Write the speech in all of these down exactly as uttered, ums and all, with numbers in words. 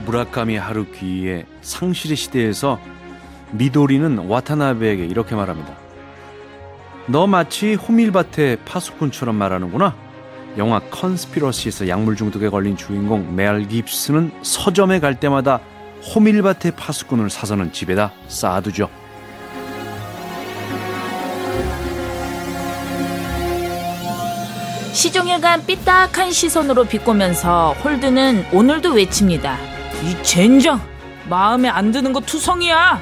무라카미 하루키의 상실의 시대에서 미도리는 와타나베에게 이렇게 말합니다. 너 마치 호밀밭의 파수꾼처럼 말하는구나. 영화 컨스피러시에서 약물 중독에 걸린 주인공 멜 깁슨은 서점에 갈 때마다 호밀밭의 파수꾼을 사서는 집에다 쌓아두죠. 시종일관 삐딱한 시선으로 비꼬면서 홀드는 오늘도 외칩니다. 이 젠장! 마음에 안 드는 거 투성이야!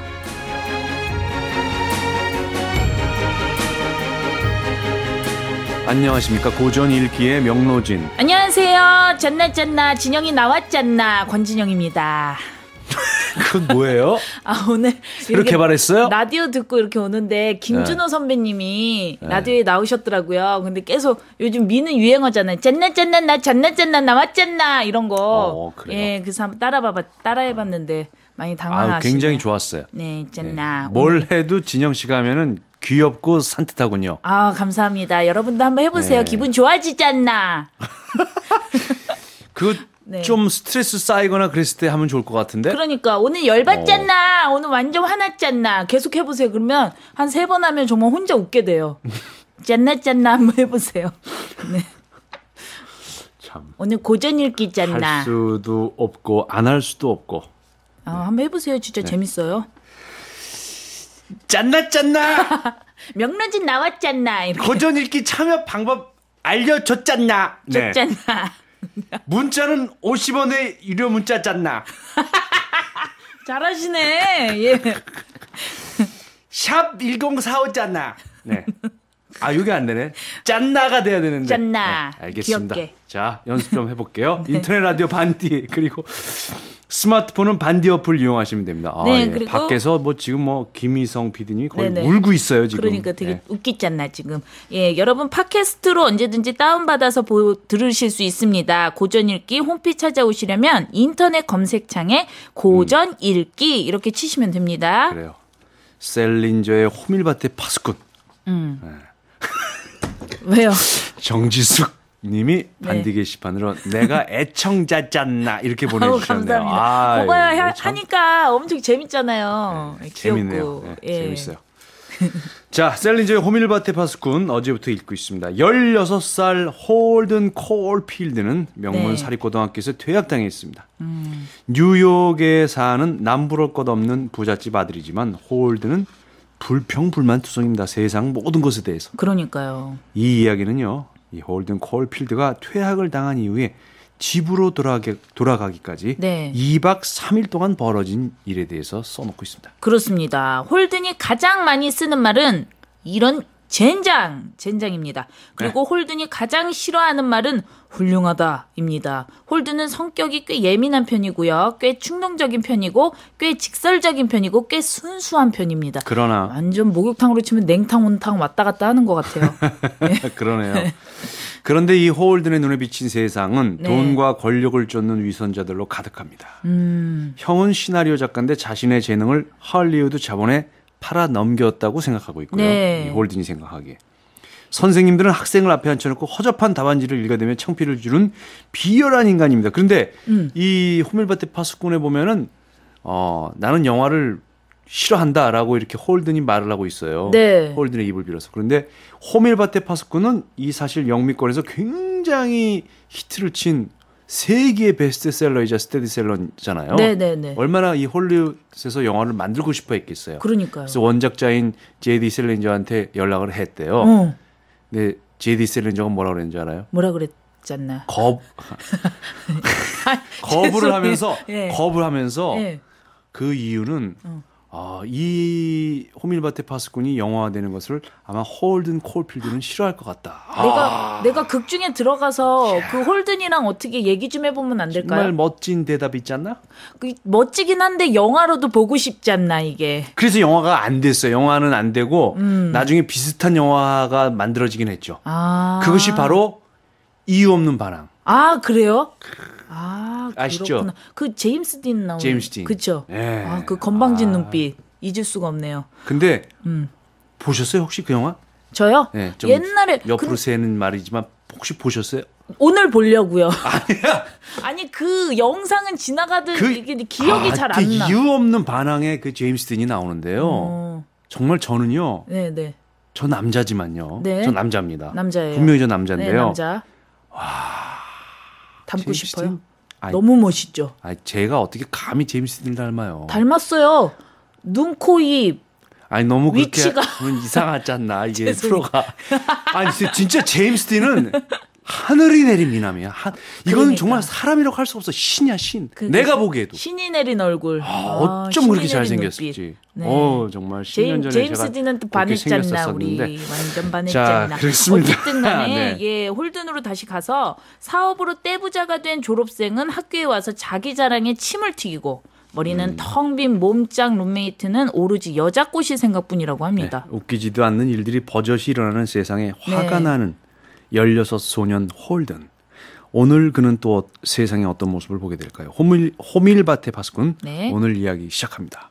안녕하십니까. 고전 읽기의 명로진. 안녕하세요. 짠나 짠나 진영이 나왔잖나 권진영입니다. 그건 뭐예요? 아, 오늘 이렇게 말했어요? 라디오 듣고 이렇게 오는데 김준호 네. 선배님이 네. 라디오에 나오셨더라고요. 근데 계속 요즘 미는 유행어잖아요. 짠나 짠나 나 짠나 짠나 나왔잖나 이런 거. 어, 그래요? 예, 그래서 한번 따라봐봐 따라해봤는데 많이 당황하시네. 아, 굉장히 좋았어요. 네, 짠나. 네. 뭘 해도 진영 씨가 하면은 귀엽고 산뜻하군요. 아, 감사합니다. 여러분도 한번 해보세요. 네. 기분 좋아지잖나. 그 좀 네. 스트레스 쌓이거나 그랬을 때 하면 좋을 것 같은데. 그러니까 오늘 열받잖나. 어. 오늘 완전 화났잖나. 계속 해보세요. 그러면 한 세 번 하면 정말 혼자 웃게 돼요. 짠나 짠나 한번 해보세요. 네. 참. 오늘 고전 읽기 짠나. 할 수도 없고 안 할 수도 없고. 아, 네. 한번 해보세요. 진짜 네. 재밌어요. 짠나 짠나. 명로진 나왔잖나. 이렇게. 고전 읽기 참여 방법 알려줬잖나. 네. 줬잖나. 문자는 오십 원의 유료 문자 짠나. 잘하시네. 예. 샵 천사십오 짠나. 네. 아, 이게 안 되네. 짠나가 돼야 되는데. 짠나. 네, 알겠습니다. 귀엽게. 자, 연습 좀 해볼게요. 네. 인터넷 라디오 반디 그리고 스마트폰은 반디 어플 이용하시면 됩니다. 아, 네, 예. 그리고 밖에서 뭐 지금 뭐 김희성 피디님이 거의 네네. 울고 있어요 지금. 그러니까 되게 네. 웃기잖아 지금. 예, 여러분 팟캐스트로 언제든지 다운받아서 보, 들으실 수 있습니다. 고전 읽기 홈페이지 찾아오시려면 인터넷 검색창에 고전 읽기 이렇게 치시면 됩니다. 그래요. 셀린저의 호밀밭의 파수꾼. 음. 네. 왜요? 정지숙 님이 반디 네. 게시판으로 내가 애청자잖나 이렇게 보내주셨네요. 아우, 감사합니다. 아, 그거야 하니까 엄청 재밌잖아요. 네, 귀엽고. 재밌네요. 네, 예. 재밌어요. 자, 셀린저의 호밀밭의 파수꾼 어제부터 읽고 있습니다. 열여섯 살 홀든 콜필드는 명문 네. 사립고등학교에서 퇴학당했습니다. 음. 뉴욕에 사는 남부럴 것 없는 부잣집 아들이지만 홀든은 불평불만투성입니다. 세상 모든 것에 대해서. 그러니까요. 이 이야기는요. 이 홀든 콜필드가 퇴학을 당한 이후에 집으로 돌아가기, 돌아가기까지 네. 이 박 삼 일 동안 벌어진 일에 대해서 써놓고 있습니다. 그렇습니다. 홀든이 가장 많이 쓰는 말은 이런 젠장, 젠장입니다. 그리고 네. 홀든이 가장 싫어하는 말은 훌륭하다입니다. 홀든은 성격이 꽤 예민한 편이고요. 꽤 충동적인 편이고 꽤 직설적인 편이고 꽤 순수한 편입니다. 그러나 완전 목욕탕으로 치면 냉탕 온탕 왔다 갔다 하는 것 같아요. 네. 그러네요. 그런데 이 홀든의 눈에 비친 세상은 네. 돈과 권력을 쫓는 위선자들로 가득합니다. 음. 형은 시나리오 작가인데 자신의 재능을 할리우드 자본에 팔아 넘겼다고 생각하고 있고요. 네. 이 홀든이 생각하기에. 선생님들은 학생을 앞에 앉혀놓고 허접한 답안지를 읽어대며 청피를 주는 비열한 인간입니다. 그런데 음. 이 호밀밭의 파수꾼에 보면은 어, 나는 영화를 싫어한다라고 이렇게 홀든이 말을 하고 있어요. 네. 홀든의 입을 빌어서. 그런데 호밀밭의 파수꾼은 이 사실 영미권에서 굉장히 히트를 친 세계의 베스트셀러이자 스테디셀러잖아요. 네네네. 얼마나 이 홀리우드에서 영화를 만들고 싶어 했겠어요. 그러니까요. 그래서 원작자인 제이디 셀린저한테 연락을 했대요. 어. 근데 제이디 셀린저가 뭐라 그랬는지 알아요? 뭐라 그랬잖나. 겁 거부를 하면서 네. 겁을 하면서 네. 그 이유는 어. 아, 이 호밀밭의 파수꾼이 영화화되는 것을 아마 홀든 콜필드는 싫어할 것 같다. 내가 아. 내가 극 중에 들어가서 그 홀든이랑 어떻게 얘기 좀 해보면 안 될까요? 정말 멋진 대답 있지 않나? 그 멋지긴 한데 영화로도 보고 싶지 않나 이게. 그래서 영화가 안 됐어요. 영화는 안 되고 음. 나중에 비슷한 영화가 만들어지긴 했죠. 아. 그것이 바로 이유 없는 반항. 아 그래요? 아 아시죠? 그렇구나. 그 제임스 딘 나오는. 제임스 딘. 그렇죠. 네. 아그 건방진 아. 눈빛 잊을 수가 없네요. 근데 음. 보셨어요 혹시 그 영화? 저요? 네, 좀 옛날에 옆으로 그, 새는 말이지만 혹시 보셨어요? 오늘 보려고요. 아니야. 아니 그 영상은 지나가듯 그, 이게 기억이 아, 잘 그 안 나. 이유 없는 반항의 그 제임스 딘이 나오는데요. 어. 정말 저는요. 네, 네. 저 남자지만요. 네. 저 남자입니다. 남자예요. 분명히 저 남자인데요. 네, 남자. 와. 닮고 싶어요. 딘? 아니, 너무 멋있죠. 아니, 제가 어떻게 감히 제임스 딘을 닮아요? 닮았어요. 눈, 코, 입. 아니 너무 그렇게 위치가 하면 이상하지 않나 이게 프로가. 아니 진짜 제임스 딘은 하늘이 내린 미남이야. 하, 이거는 그러니까. 정말 사람이라고 할 수 없어. 신이야 신. 그, 내가 보기에도. 신이 내린 얼굴. 아, 어쩜 신이 그렇게 내린 잘생겼을지. 네. 어 정말 십 년 전에 제임스 제가 딘은 또 그렇게 반했잖아 우리. 생겼었었는데. 완전 반했잖아. 자, 그렇습니다. 어쨌든 간에 네. 예, 홀든으로 다시 가서 사업으로 떼부자가 된 졸업생은 학교에 와서 자기 자랑에 침을 튀기고 머리는 음. 텅 빈 몸짱 룸메이트는 오로지 여자 꽃이 생각뿐이라고 합니다. 네, 웃기지도 않는 일들이 버젓이 일어나는 세상에 화가 네. 나는 열여섯 소년 홀든. 오늘 그는 또 세상에 어떤 모습을 보게 될까요? 호밀, 호밀밭의 파수꾼. 네. 오늘 이야기 시작합니다.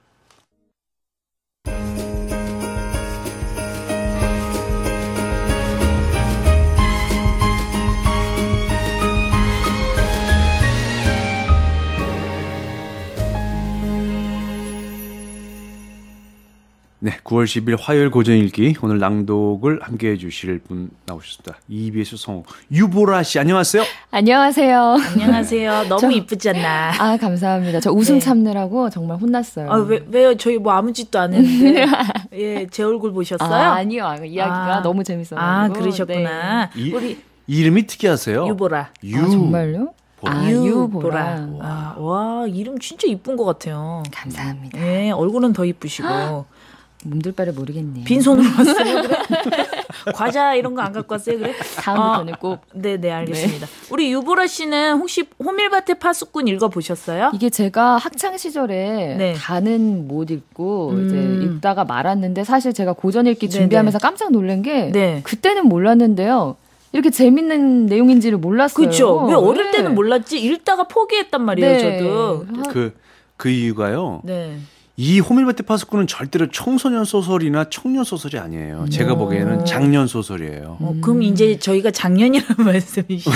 네, 구월 십일 화요일 고전 읽기 오늘 낭독을 함께해 주실 분 나오셨습니다. 이비에스 성우 유보라 씨 안녕하세요. 안녕하세요. 안녕하세요. 너무 저- 이쁘지 않나? 아 감사합니다. 저 웃음 네. 참느라고 정말 혼났어요. 아, 왜, 왜요? 저희 뭐 아무 짓도 안 했는데. 예, 제 얼굴 보셨어요? 아, 아니요. 아, 이야기가 아. 너무 재밌어요. 아, 그러셨구나. 이, 우리 이름이 특이하세요. 유보라. 유. 아, 정말요? 보라. 아, 유보라. 유보라. 아, 와, 이름 진짜 이쁜 것 같아요. 감사합니다. 예, 얼굴은 더 이쁘시고. 몸둘 바를 모르겠네요. 빈손으로 왔어요, 그래? 과자 이런 거 안 갖고 왔어요, 그래? 다음부터는 아, 꼭. 네, 네, 알겠습니다. 우리 유보라 씨는 혹시 호밀밭의 파수꾼 읽어보셨어요? 이게 제가 학창 시절에 네. 다는 못 읽고 음. 이제 읽다가 말았는데 사실 제가 고전 읽기 네네. 준비하면서 깜짝 놀란 게 네. 그때는 몰랐는데요. 이렇게 재밌는 내용인지를 몰랐어요. 그렇죠. 왜 어릴 네. 때는 몰랐지? 읽다가 포기했단 말이에요, 네. 저도. 그, 그 이유가요. 네. 이 호밀밭의 파수꾼은 절대로 청소년 소설이나 청년 소설이 아니에요. 제가 오. 보기에는 장년 소설이에요. 어, 그럼 이제 저희가 작년이라는 말씀이시죠?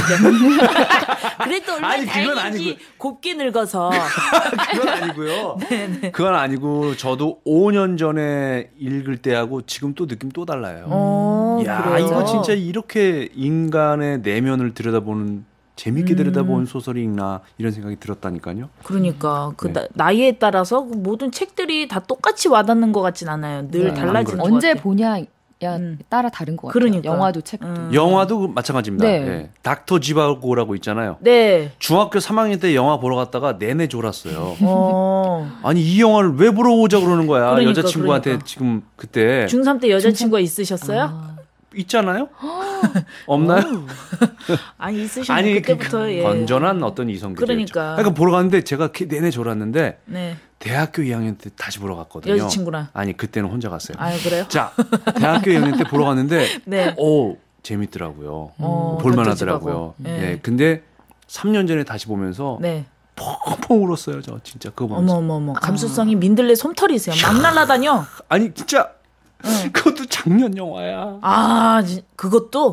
그래도 얼마나 아니, 그건 다행인지 아니고. 곱게 늙어서. 그건 아니고요. 그건 아니고 저도 오 년 전에 읽을 때하고 지금 또 느낌 또 달라요. 어, 야, 그래요? 이거 진짜 이렇게 인간의 내면을 들여다보는 재밌게 음. 들여다보는 소설이 있나 이런 생각이 들었다니까요. 그러니까 그 네. 나, 나이에 따라서 그 모든 책들이 다 똑같이 와닿는 것 같진 않아요. 늘 네, 달라지는 것 언제 같아요. 보냐 야 음. 따라 다른 것 같아요. 그러니까. 영화도 책도. 음. 영화도 마찬가지입니다. 네. 예. 닥터 지바고라고 있잖아요. 네. 중학교 삼 학년 때 영화 보러 갔다가 내내 졸았어요. 어. 아니 이 영화를 왜 보러 오자 그러는 거야. 그러니까, 여자친구한테 그러니까. 지금 그때 중삼 때 여자친구가 있으셨어요? 아. 있잖아요. 없나요? 아니 있으셨는데 아니 그때부터 그 예. 건전한 어떤 이성들이었죠. 그러니까. 그러니까 보러 갔는데 제가 그 내내 졸았는데 네. 대학교 이 학년 때 다시 보러 갔거든요. 여자친구랑. 아니 그때는 혼자 갔어요. 아유 그래요? 자 대학교 이 학년 때 보러 갔는데 네. 오 재밌더라고요. 어, 볼만하더라고요. 네. 네. 근데 삼 년 전에 다시 보면서 네. 펑펑 울었어요. 저 진짜 그거 보면서. 어머 어머 어머. 감수성이 민들레 솜털이세요. 막 날라다녀. 아니 진짜 응. 그것도 작년 영화야. 아, 지- 그것도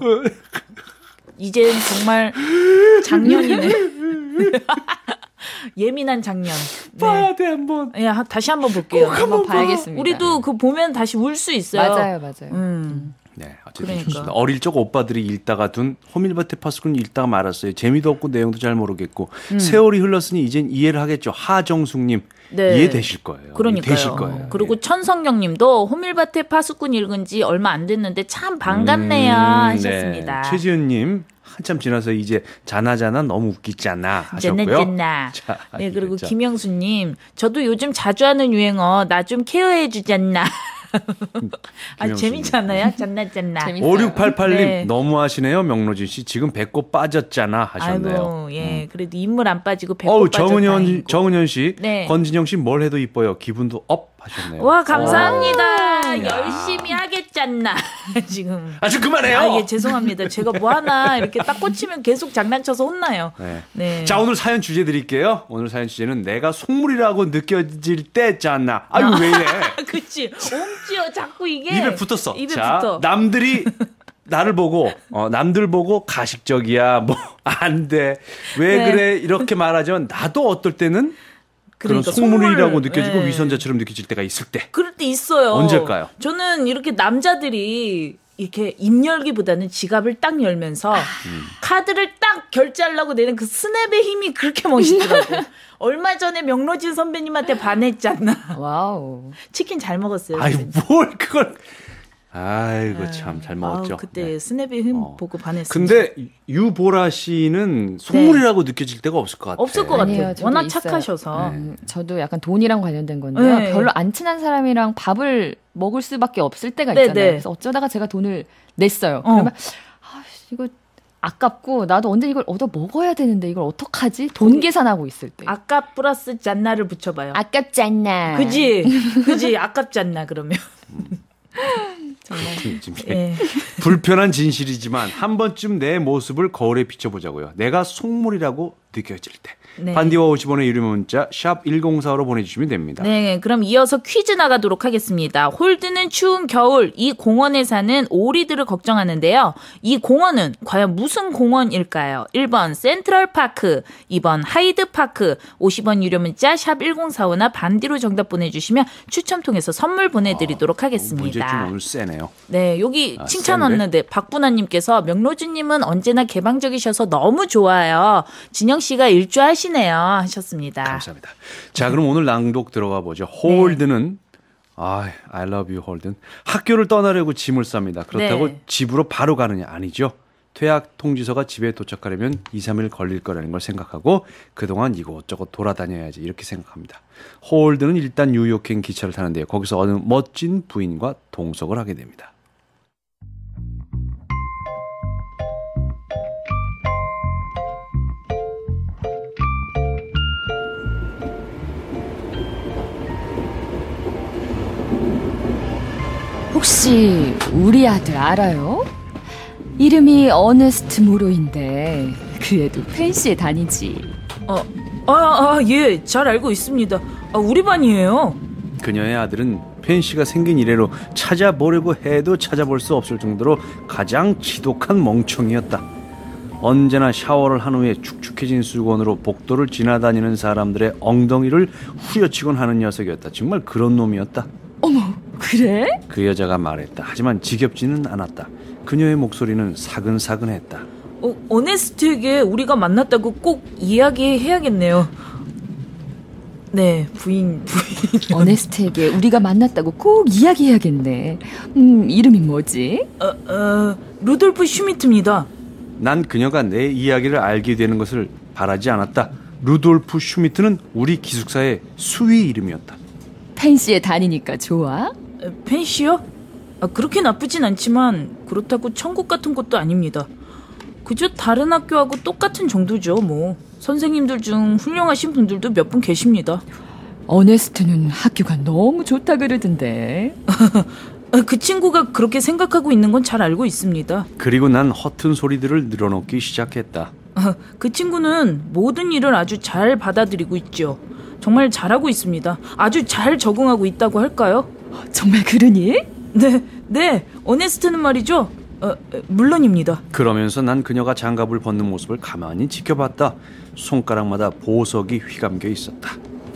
이젠 정말 작년이네. 예민한 작년. 네. 봐야 돼 한번. 야, 하- 다시 한번 볼게요. 한번 봐야겠습니다. 우리도 그 보면 다시 울 수 있어요. 맞아요, 맞아요. 음. 네, 어쨌든 그러니까. 좋습니다. 어릴 적 오빠들이 읽다가 둔 호밀밭의 파수꾼 읽다가 말았어요. 재미도 없고 내용도 잘 모르겠고 세월이 흘렀으니 이젠 이해를 하겠죠. 하정숙님 네. 이해되실 거예요. 그러니까요. 되실 거예요. 그리고 예. 천성경님도 호밀밭의 파수꾼 읽은 지 얼마 안 됐는데 참 반갑네요 음, 하셨습니다. 네. 최지은님 한참 지나서 이제 자나자나 너무 웃기지 않나 하셨고요. 젠나젠나. 자, 네, 그리고 자. 김영수님, 저도 요즘 자주 하는 유행어 나 좀 케어해 주잖나. 아 김영수님. 재밌지 않아요? 짠나짠나. 재밌어요. 오육팔팔님 네. 너무 하시네요. 명로진 씨 지금 배꼽 빠졌잖아 하셨네요. 아이고, 예, 그래도 인물 안 빠지고 배꼽 어우 빠져 정은현 다행이고. 정은현 씨, 네. 권진영 씨 뭘 해도 이뻐요. 기분도 업 하셨네요. 와 감사합니다. 오. 열심히 하겠잖나 지금. 아 좀 그만해요. 아, 예, 죄송합니다. 제가 뭐 하나 이렇게 딱 꽂히면 계속 장난쳐서 혼나요. 네. 네. 자 오늘 사연 주제 드릴게요. 오늘 사연 주제는 내가 속물이라고 느껴질 때잖아. 아유 왜 이래? 그치. 옴지어 자꾸 이게 입에 붙었어. 입에 자 붙어. 남들이 나를 보고 어, 남들 보고 가식적이야 뭐 안 돼. 왜 네. 그래 이렇게 말하지만 나도 어떨 때는 그런 그러니까 속물이라고 속물, 느껴지고 네. 위선자처럼 느껴질 때가 있을 때. 그럴 때 있어요. 언제일까요? 저는 이렇게 남자들이 이렇게 입 열기보다는 지갑을 딱 열면서 음. 카드를 딱 결제하려고 내는 그 스냅의 힘이 그렇게 멋있더라고요. 얼마 전에 명로진 선배님한테 반했잖아. 와우. 치킨 잘 먹었어요. 아유 선배님. 뭘 그걸. 아이고 참 잘 먹었죠. 아우, 그때 네. 스냅의 힘 어. 보고 반했어요. 근데 유보라 씨는 속물이라고 느껴질 때가 없을 것 같아요. 없을 것 아니에요, 같아요. 저도 워낙 있어요. 착하셔서. 음, 저도 약간 돈이랑 관련된 건데요. 네. 별로 안 친한 사람이랑 밥을 먹을 수밖에 없을 때가 네, 있잖아요. 네. 그래서 어쩌다가 제가 돈을 냈어요. 어. 그러면 아, 이거 아깝고 나도 언제 이걸 얻어 먹어야 되는데 이걸 어떡하지? 돈 계산하고 있을 때. 아까 플러스 짠나를 붙여봐요. 아깝잖아. 그지? 그지? 아깝잖나 그러면. 지금 예. 불편한 진실이지만 한 번쯤 내 모습을 거울에 비춰보자고요. 내가 속물이라고 느껴질 때. 네. 반디와 오십 원의 유료 문자 샵 일공사오로 보내주시면 됩니다. 네, 그럼 이어서 퀴즈 나가도록 하겠습니다. 홀드는 추운 겨울 이 공원에 사는 오리들을 걱정하는데요. 이 공원은 과연 무슨 공원일까요? 일 번 센트럴파크, 이 번 하이드파크, 오십 원 유료 문자 샵 일공사오나 반디로 정답 보내주시면 추첨 통해서 선물 보내드리도록 하겠습니다. 문제 좀 오늘 세네요. 네, 여기 아, 칭찬 센데? 왔는데 박분아님께서 명로주님은 언제나 개방적이셔서 너무 좋아요. 진영 씨가 일조하시네요 하셨습니다. 감사합니다. 자, 그럼 오늘 낭독 들어가 보죠. 홀드는 아, I love you 홀든. 학교를 떠나려고 짐을 쌉니다. 그렇다고 네. 집으로 바로 가느냐 아니죠. 퇴학 통지서가 집에 도착하려면 이, 삼 일 걸릴 거라는 걸 생각하고 그동안 이곳저곳 돌아다녀야지 이렇게 생각합니다. 홀드는 일단 뉴욕행 기차를 타는데요. 거기서 어느 멋진 부인과 동석을 하게 됩니다. 혹시 우리 아들 알아요? 이름이 어네스트 모로인데 그 애도 펜시에 다니지. 어, 아, 아, 예, 잘 알고 있습니다. 아, 우리 반이에요. 그녀의 아들은 펜시가 생긴 이래로 찾아보려고 해도 찾아볼 수 없을 정도로 가장 지독한 멍청이였다. 언제나 샤워를 한 후에 축축해진 수건으로 복도를 지나다니는 사람들의 엉덩이를 후려치곤 하는 녀석이었다. 정말 그런 놈이었다. 어머, 그래? 그 여자가 말했다. 하지만 지겹지는 않았다. 그녀의 목소리는 사근사근했다. 어, 어네스트에게 우리가 만났다고 꼭 이야기해야겠네요. 네, 부인, 부인. 어네스트에게 우리가 만났다고 꼭 이야기해야겠네. 음, 이름이 뭐지? 어, 어, 루돌프 슈미트입니다. 난 그녀가 내 이야기를 알게 되는 것을 바라지 않았다. 루돌프 슈미트는 우리 기숙사의 수위 이름이었다. 펜시에 다니니까 좋아? 에, 펜시요? 아, 그렇게 나쁘진 않지만 그렇다고 천국 같은 곳도 아닙니다. 그저 다른 학교하고 똑같은 정도죠. 뭐 선생님들 중 훌륭하신 분들도 몇 분 계십니다. 어네스트는 학교가 너무 좋다 그러던데. 아, 그 친구가 그렇게 생각하고 있는 건 잘 알고 있습니다. 그리고 난 허튼 소리들을 늘어놓기 시작했다. 아, 그 친구는 모든 일을 아주 잘 받아들이고 있죠. 정말 잘하고 있습니다. 아주 잘 적응하고 있다고 할까요? 정말 그러니? 네, 네. 어네스트는 말이죠. 어, 물론입니다. 그러면서 난 그녀가 장갑을 벗는 모습을 가만히 지켜봤다. 손가락마다 보석이 휘감겨 있었다.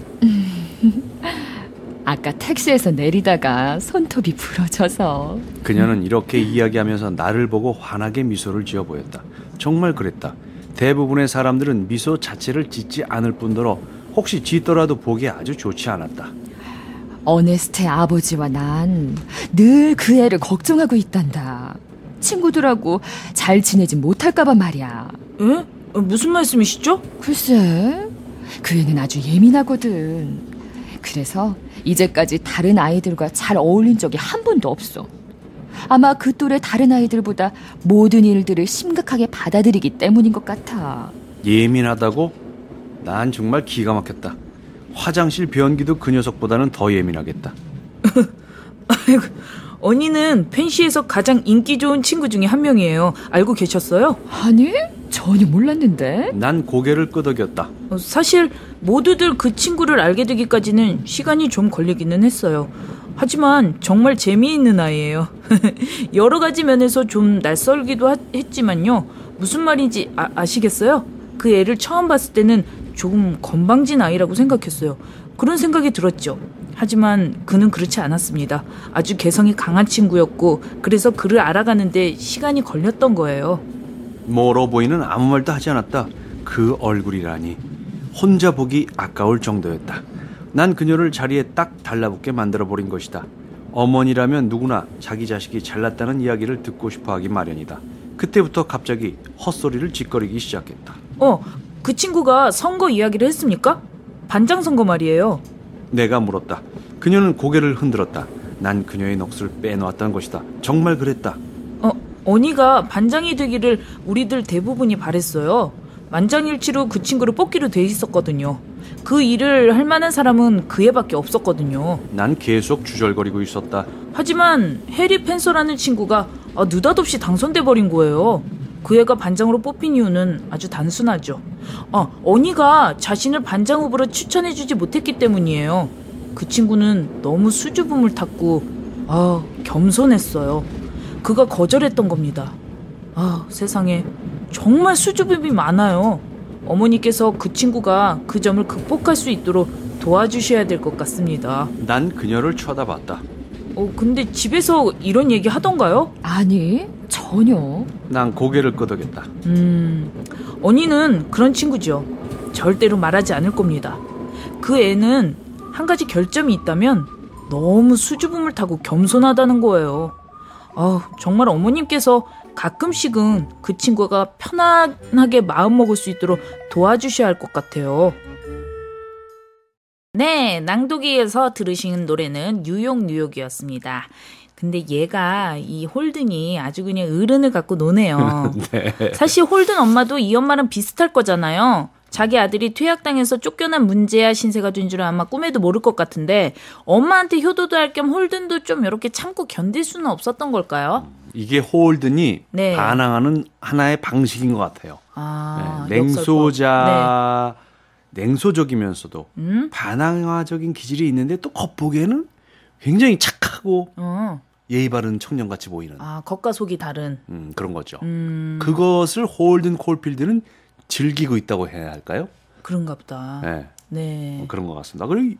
아까 택시에서 내리다가 손톱이 부러져서. 그녀는 이렇게 이야기하면서 나를 보고 환하게 미소를 지어 보였다. 정말 그랬다. 대부분의 사람들은 미소 자체를 짓지 않을 뿐더러 혹시 짓더라도 보기 아주 좋지 않았다. 어네스트의 아버지와 난 늘 그 애를 걱정하고 있단다. 친구들하고 잘 지내지 못할까봐 말이야. 에? 어, 무슨 말씀이시죠? 글쎄, 그 애는 아주 예민하거든. 그래서 이제까지 다른 아이들과 잘 어울린 적이 한 번도 없어. 아마 그 또래 다른 아이들보다 모든 일들을 심각하게 받아들이기 때문인 것 같아. 예민하다고? 난 정말 기가 막혔다. 화장실 변기도 그 녀석보다는 더 예민하겠다. 아이고, 언니는 펜시에서 가장 인기 좋은 친구 중에 한 명이에요. 알고 계셨어요? 아니, 전혀 몰랐는데. 난 고개를 끄덕였다. 어, 사실 모두들 그 친구를 알게 되기까지는 시간이 좀 걸리기는 했어요. 하지만 정말 재미있는 아이예요. 여러 가지 면에서 좀 낯설기도 하, 했지만요. 무슨 말인지 아, 아시겠어요? 그 애를 처음 봤을 때는 조금 건방진 아이라고 생각했어요. 그런 생각이 들었죠. 하지만 그는 그렇지 않았습니다. 아주 개성이 강한 친구였고 그래서 그를 알아가는데 시간이 걸렸던 거예요. 멀어 보이는 아무 말도 하지 않았다. 그 얼굴이라니. 혼자 보기 아까울 정도였다. 난 그녀를 자리에 딱 달라붙게 만들어버린 것이다. 어머니라면 누구나 자기 자식이 잘났다는 이야기를 듣고 싶어하기 마련이다. 그때부터 갑자기 헛소리를 짓거리기 시작했다. 어, 그 친구가 선거 이야기를 했습니까? 반장 선거 말이에요. 내가 물었다. 그녀는 고개를 흔들었다. 난 그녀의 넋을 빼놓았다는 것이다. 정말 그랬다. 어, 언니가 반장이 되기를 우리들 대부분이 바랬어요. 만장일치로 그 친구를 뽑기로 돼 있었거든요. 그 일을 할 만한 사람은 그 애밖에 없었거든요. 난 계속 주절거리고 있었다. 하지만 해리 펜서라는 친구가 아, 느닷없이 당선돼 버린 거예요. 그 애가 반장으로 뽑힌 이유는 아주 단순하죠. 아, 언니가 자신을 반장 후보로 추천해주지 못했기 때문이에요. 그 친구는 너무 수줍음을 탔고 아, 겸손했어요. 그가 거절했던 겁니다. 아, 세상에 정말 수줍음이 많아요. 어머니께서 그 친구가 그 점을 극복할 수 있도록 도와주셔야 될 것 같습니다. 난 그녀를 쳐다봤다. 어, 근데 집에서 이런 얘기 하던가요? 아니, 전혀. 난 고개를 끄덕였다. 음, 언니는 그런 친구죠. 절대로 말하지 않을 겁니다. 그 애는 한 가지 결점이 있다면 너무 수줍음을 타고 겸손하다는 거예요. 아, 정말 어머님께서 가끔씩은 그 친구가 편안하게 마음먹을 수 있도록 도와주셔야 할 것 같아요. 네, 낭독이에서 들으신 노래는 뉴욕 뉴욕이었습니다. 근데 얘가 이 홀든이 아주 그냥 어른을 갖고 노네요. 네. 사실 홀든 엄마도 이 엄마랑 비슷할 거잖아요. 자기 아들이 퇴학당해서 쫓겨난 문제야 신세가 된 줄은 아마 꿈에도 모를 것 같은데 엄마한테 효도도 할 겸 홀든도 좀 이렇게 참고 견딜 수는 없었던 걸까요? 이게 홀든이 네. 반항하는 하나의 방식인 것 같아요. 아, 네, 냉소자, 네. 냉소적이면서도 음? 반항화적인 기질이 있는데 또 겉보기에는 굉장히 착하고 어. 예의 바른 청년같이 보이는 아, 겉과 속이 다른. 음, 그런 거죠. 음. 그것을 홀든 콜필드는 즐기고 있다고 해야 할까요? 그런가 보다. 네, 네. 어, 그런 것 같습니다. 그리고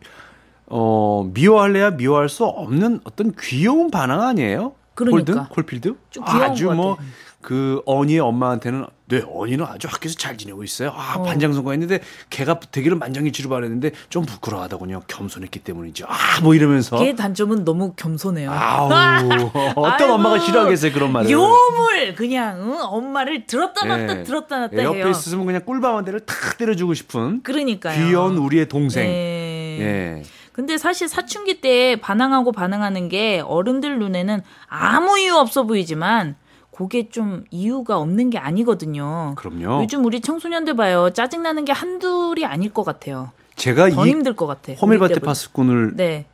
어, 미워할래야 미워할 수 없는 어떤 귀여운 반항 아니에요? 그러니까. 홀든 콜필드? 좀 귀여운 아주 것 뭐 같아. 그 어니의 엄마한테는 네 어니는 아주 학교에서 잘 지내고 있어요. 아 어. 반장 선거했는데 걔가 되기를 만장일치로 바랬는데 좀 부끄러워하더군요. 겸손했기 때문이죠. 아 뭐 이러면서. 걔의 단점은 너무 겸손해요. 아우 어떤 아이고, 엄마가 싫어하겠어요 그런 말을. 요물 그냥 응? 엄마를 들었다 놨다 예. 들었다 놨다 예, 옆에 해요. 있으면 그냥 꿀밤 한 대를 탁 때려주고 싶은 그러니까요. 귀여운 우리의 동생. 네. 예. 근데 사실 사춘기 때 반항하고 반항하는 게 어른들 눈에는 아무 이유 없어 보이지만 그게 좀 이유가 없는 게 아니거든요. 그럼요. 요즘 우리 청소년들 봐요. 짜증나는 게 한둘이 아닐 것 같아요. 제가 더 이 힘들 것 같아. 호밀밭의 우리 때보다. 파수꾼을 네.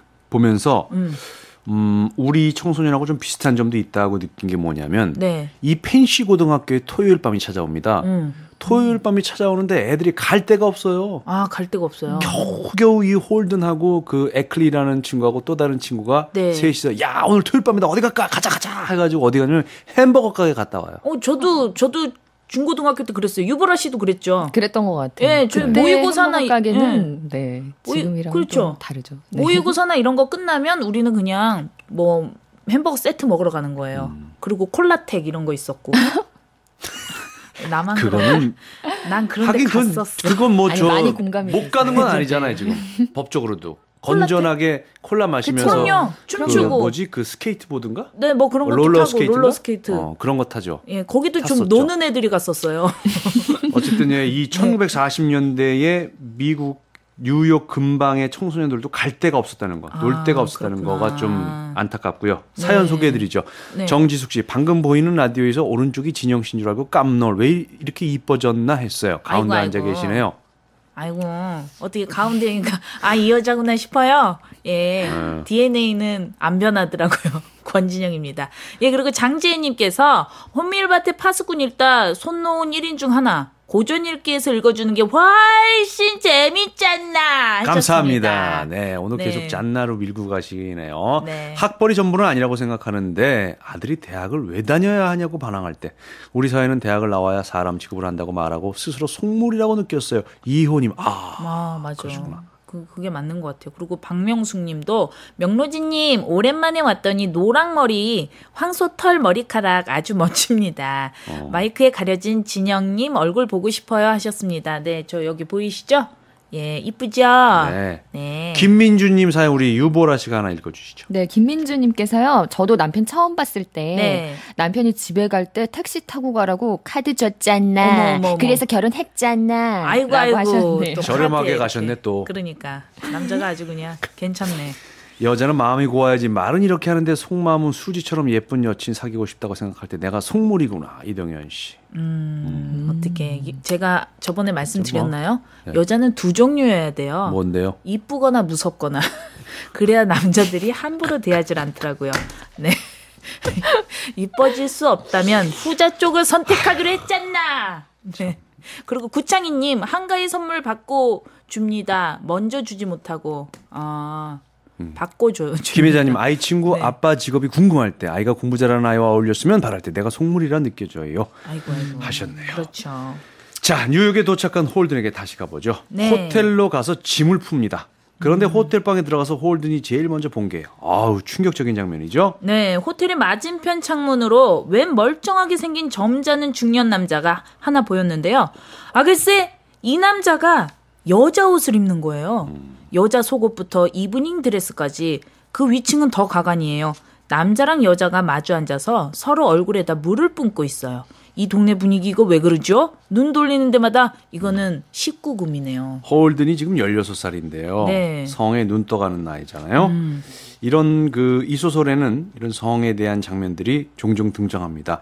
보면서 음. 음, 우리 청소년하고 좀 비슷한 점도 있다고 느낀 게 뭐냐면 네. 이 펜시 고등학교에 토요일 밤이 찾아옵니다. 음. 토요일 밤이 찾아오는데 애들이 갈 데가 없어요. 아, 갈 데가 없어요. 겨우겨우 이 홀든하고 그 에클리라는 친구하고 또 다른 친구가 네. 셋이서 야 오늘 토요일 밤이다 어디 갈까 가자 가자 해가지고 어디 가냐면 햄버거 가게 갔다 와요. 어, 저도 저도 중고등학교 때 그랬어요. 유보라 씨도 그랬죠. 그랬던 것 같아요. 예, 저희 그때 모의고사나 햄버거 가게는 네, 모의- 지금이랑 그렇죠. 좀 다르죠. 네. 모의고사나 이런 거 끝나면 우리는 그냥 뭐 햄버거 세트 먹으러 가는 거예요. 음. 그리고 콜라텍 이런 거 있었고. 나만 그거는 그런, 난 그런 데 하긴 그건, 갔었어. 그건 뭐 아니, 저 많이 공감이 못 가는 건 됐어요. 아니잖아요 지금 법적으로도 건전하게 콜라 마시면서 그럼요. 그 춤추고. 뭐지 그 스케이트보드인가? 네, 뭐 그런 것도 롤러 타고 스케이트인가? 롤러 스케이트. 어, 그런 거 타죠. 예, 거기도 좀 탔었죠. 노는 애들이 갔었어요. 어쨌든 예, 이 천구백사십 년대에 미국 뉴욕 근방의 청소년들도 갈 데가 없었다는 거, 놀 아, 데가 없었다는 그렇구나. 거가 좀 안타깝고요. 사연 네. 소개해드리죠. 네. 정지숙 씨, 방금 보이는 라디오에서 오른쪽이 진영 씨인 줄 알고 깜놀. 왜 이렇게 이뻐졌나 했어요. 가운데 아이고, 앉아 아이고. 계시네요. 아이고, 어떻게 가운데니까, 아, 이 여자구나 싶어요. 예. 네. 디엔에이는 안 변하더라고요. 권진영입니다. 예, 그리고 장지혜님께서, 혼밀밭에 파수꾼 읽다 손 놓은 일 인 중 하나. 고전읽기에서 읽어주는 게 훨씬 재밌잖아. 하셨습니다. 감사합니다. 네, 오늘 네. 계속 짠나로 밀고 가시네요. 네. 학벌이 전부는 아니라고 생각하는데 아들이 대학을 왜 다녀야 하냐고 반항할 때 우리 사회는 대학을 나와야 사람 취급을 한다고 말하고 스스로 속물이라고 느꼈어요. 이호님. 아, 아, 맞아. 그러시구나. 그, 그게 맞는 것 같아요. 그리고 박명숙 님도 명로진님 오랜만에 왔더니 노랑머리 황소털 머리카락 아주 멋집니다. 어. 마이크에 가려진 진영님 얼굴 보고 싶어요 하셨습니다. 네, 저 여기 보이시죠? 예, 이쁘죠? 네. 네. 김민주님 사연 우리 유보라 씨가 하나 읽어주시죠. 네, 김민주님께서요. 저도 남편 처음 봤을 때 네. 남편이 집에 갈 때 택시 타고 가라고 카드 줬잖아. 어머, 어머, 어머. 그래서 결혼했잖아. 아이고, 라고 아이고. 하셨네요. 또 저렴하게 카드에 가셨네, 이렇게. 또. 그러니까. 남자가 아주 그냥 괜찮네. 여자는 마음이 고와야지 말은 이렇게 하는데 속마음은 수지처럼 예쁜 여친 사귀고 싶다고 생각할 때 내가 속물이구나. 이동현 씨. 음, 음. 어떻게. 제가 저번에 말씀드렸나요? 네. 여자는 두 종류여야 돼요. 뭔데요? 이쁘거나 무섭거나. 그래야 남자들이 함부로 대하질 않더라고요. 네. 이뻐질 수 없다면 후자 쪽을 선택하기로 했잖아. 네. 그리고 구창희님 한가위 선물 받고 줍니다. 먼저 주지 못하고. 아, 음. 받고 줘요. 김 회장님 아이 친구 네. 아빠 직업이 궁금할 때 아이가 공부 잘하는 아이와 어울렸으면 바랄 때 내가 속물이라 느껴져요. 아이고, 아이고. 하셨네요. 그렇죠. 자, 뉴욕에 도착한 홀든에게 다시 가보죠. 네. 호텔로 가서 짐을 풉니다. 그런데 음. 호텔방에 들어가서 홀든이 제일 먼저 본 게 아우 충격적인 장면이죠. 네, 호텔의 맞은편 창문으로 웬 멀쩡하게 생긴 점잖은 중년 남자가 하나 보였는데요. 아, 글쎄 이 남자가 여자 옷을 입는 거예요. 음. 여자 속옷부터 이브닝 드레스까지. 그 위층은 더 가관이에요. 남자랑 여자가 마주 앉아서 서로 얼굴에다 물을 뿜고 있어요. 이 동네 분위기 이거 왜 그러죠? 눈 돌리는 데마다 이거는 십구 금이네요. 홀든이 지금 열여섯 살인데요. 네. 성에 눈 떠가는 나이잖아요. 음. 이런 그 이 소설에는 이런 성에 대한 장면들이 종종 등장합니다.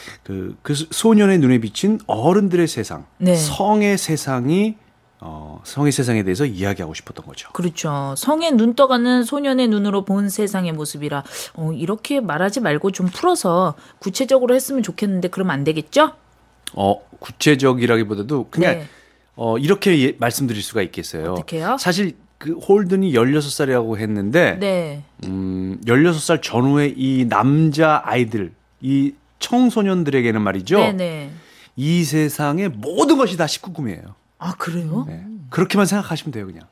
그, 그 소년의 눈에 비친 어른들의 세상, 네. 성의 세상이 어, 성의 세상에 대해서 이야기하고 싶었던 거죠. 그렇죠. 성에 눈 떠가는 소년의 눈으로 본 세상의 모습이라 어, 이렇게 말하지 말고 좀 풀어서 구체적으로 했으면 좋겠는데 그러면 안 되겠죠? 어, 구체적이라기보다도 그냥 네. 어, 이렇게 예, 말씀드릴 수가 있겠어요. 어떻게요? 사실 그 홀든이 열여섯 살이라고 했는데 네. 음, 열여섯 살 전후의 이 남자 아이들, 이 청소년들에게는 말이죠. 네네. 이 세상의 모든 것이 다 십구 금이에요. 아, 그래요? 네. 그렇게만 생각하시면 돼요, 그냥.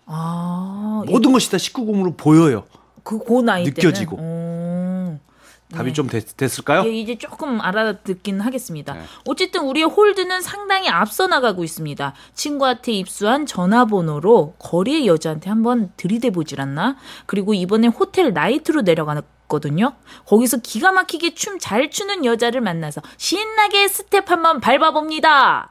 아, 모든 이, 것이 다 십구 금으로 보여요. 그, 고 나이 느껴지고. 때는. 오, 답이 네. 좀 됐, 됐을까요? 예, 이제 조금 알아듣긴 하겠습니다. 네. 어쨌든 우리의 홀드는 상당히 앞서 나가고 있습니다. 친구한테 입수한 전화번호로 거리의 여자한테 한번 들이대보질 않나? 그리고 이번에 호텔 나이트로 내려가거든요. 거기서 기가 막히게 춤 잘 추는 여자를 만나서 신나게 스텝 한번 밟아봅니다.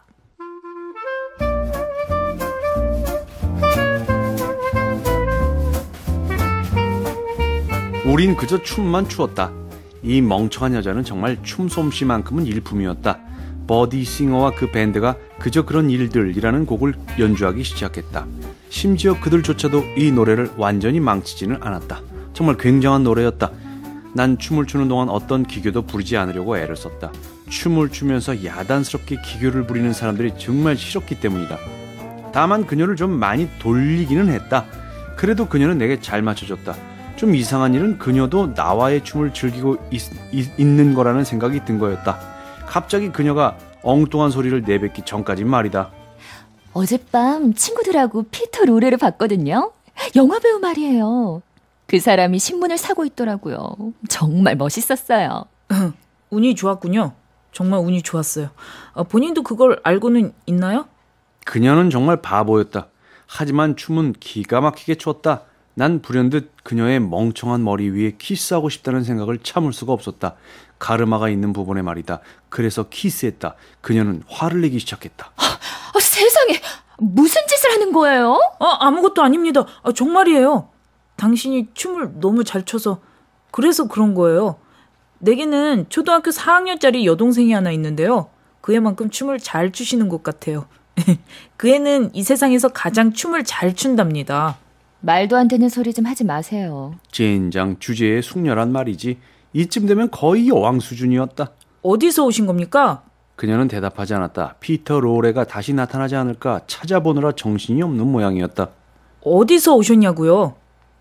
우린 그저 춤만 추었다. 이 멍청한 여자는 정말 춤솜씨만큼은 일품이었다. 버디 싱어와 그 밴드가 그저 그런 일들이라는 곡을 연주하기 시작했다. 심지어 그들조차도 이 노래를 완전히 망치지는 않았다. 정말 굉장한 노래였다. 난 춤을 추는 동안 어떤 기교도 부리지 않으려고 애를 썼다. 춤을 추면서 야단스럽게 기교를 부리는 사람들이 정말 싫었기 때문이다. 다만 그녀를 좀 많이 돌리기는 했다. 그래도 그녀는 내게 잘 맞춰줬다. 좀 이상한 일은 그녀도 나와의 춤을 즐기고 있, 있, 있는 거라는 생각이 든 거였다. 갑자기 그녀가 엉뚱한 소리를 내뱉기 전까진 말이다. 어젯밤 친구들하고 피터 로레를 봤거든요. 영화배우 말이에요. 그 사람이 신문을 사고 있더라고요. 정말 멋있었어요. 운이 좋았군요. 정말 운이 좋았어요. 아, 본인도 그걸 알고는 있나요? 그녀는 정말 바보였다. 하지만 춤은 기가 막히게 췄다. 난 불현듯 그녀의 멍청한 머리 위에 키스하고 싶다는 생각을 참을 수가 없었다. 가르마가 있는 부분에 말이다. 그래서 키스했다. 그녀는 화를 내기 시작했다. 아, 세상에 무슨 짓을 하는 거예요? 아, 아무것도 아닙니다. 아, 정말이에요. 당신이 춤을 너무 잘 춰서 그래서 그런 거예요. 내게는 초등학교 사 학년짜리 여동생이 하나 있는데요. 그 애만큼 춤을 잘 추시는 것 같아요. 그 애는 이 세상에서 가장 춤을 잘 춘답니다. 말도 안 되는 소리 좀 하지 마세요. 젠장 주제에 숙녀란 말이지. 이쯤 되면 거의 여왕 수준이었다. 어디서 오신 겁니까? 그녀는 대답하지 않았다. 피터 로레가 다시 나타나지 않을까 찾아보느라 정신이 없는 모양이었다. 어디서 오셨냐고요?